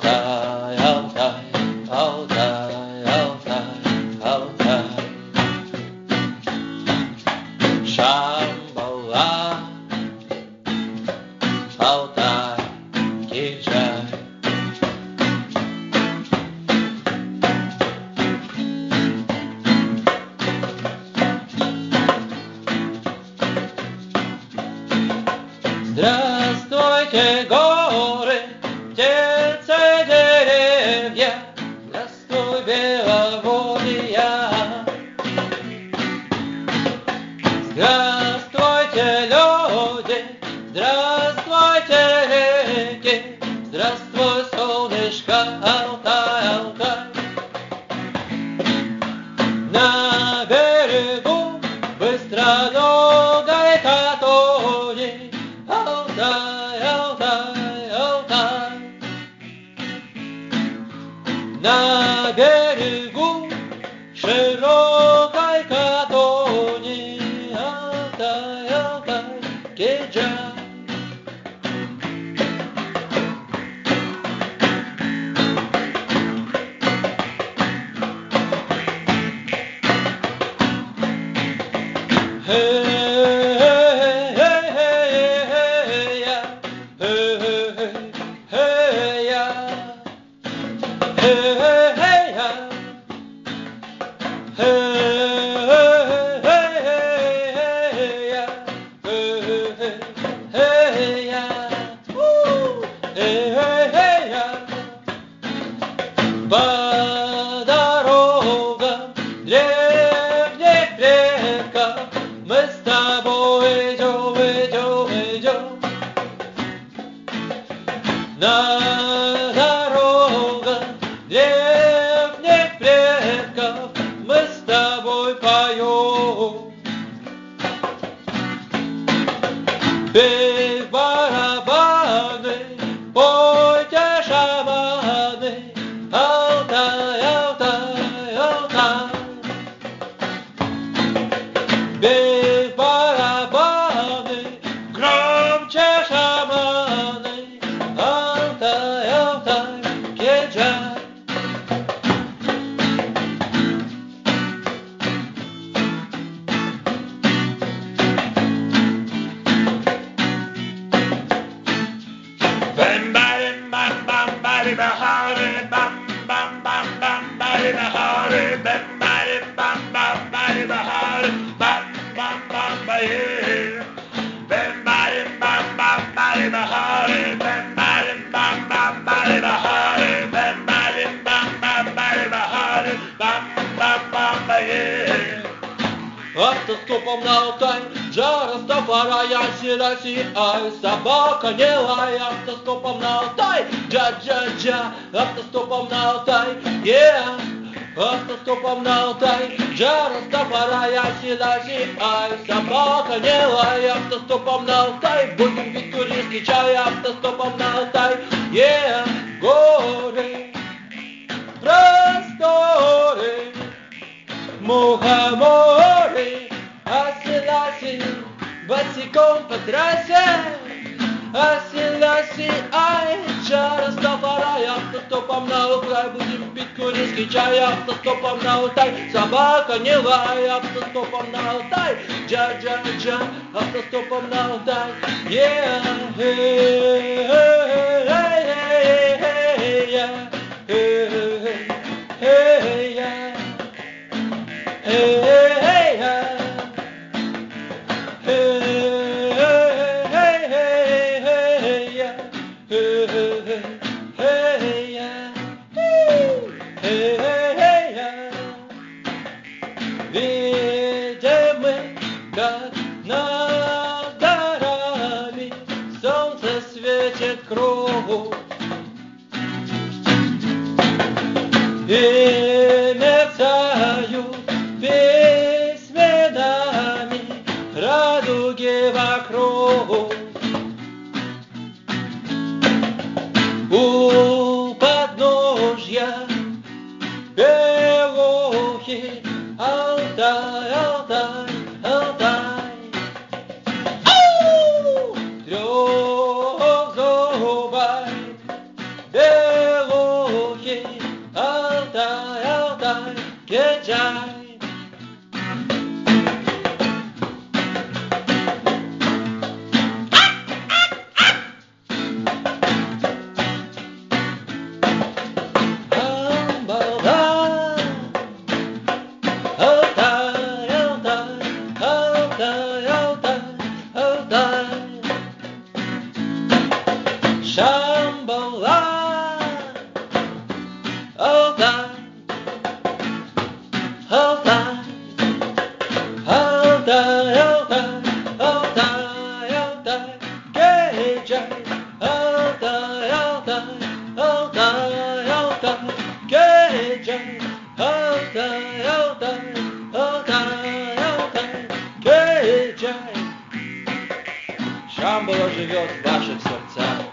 Алтай, Алтай, Алтай, Алтай, Алтай. Шамбала, Алтай, Киджай. Здравствуйте, горы, птицы, деревья, здравствуй, беловодья. Здравствуйте, люди, здравствуйте, реки, здравствуй, солнышко, Алтай, Алтай. На берегу быстроногой Катони, Алтай, Алтай, Алтай. На берегу широкой Катони, Алтай, Алтай, Киджай. По дорогам древних предков мы с тобой идем, идем, идем. На дорогах древних предков мы с тобой поем. Бей барабаны, пойте шаманы, Алтай, Алтай, Алтай. Бей барабаны, громче шаманы, Алтай, Алтай, Киджай. Bam bam bam bam bam bam bam bam bam bam bam bam bam bam bam bam bam bam bam Автостопом на Алтай, жара стопора, я Селаси, ай, собака не лай. Автостопом на Алтай, джа-джа-джа, автостопом на Алтай, yeah. Автостопом на Алтай, жара стопора, я Селаси, ай, собака не лай. Автостопом на Алтай, будем пить турецкий чай. Автостопом на Алтай, yeah. Горы, просторы, мухоморы, а Селаси босиком по трассе. А Селаси, ай, жара стопора, автостопом на Алтай, будем пить турецкий чай. Автостопом на Алтай, собака не лай. Автостопом на Алтай, джа-джа-джа, автостопом на Алтай, yeah. Видим мы, как над горами солнце светит кругу. Алтай, Алтай, Алтай, Кеджай. Shambhala, Altai, Altai, Altai, Altai, Altai, Altai, Kejai, Altai, Altai, Altai, Altai, Kejai, Altai, Altai, Altai, Altai, Kejai. Шамбала живет в ваших сердцах.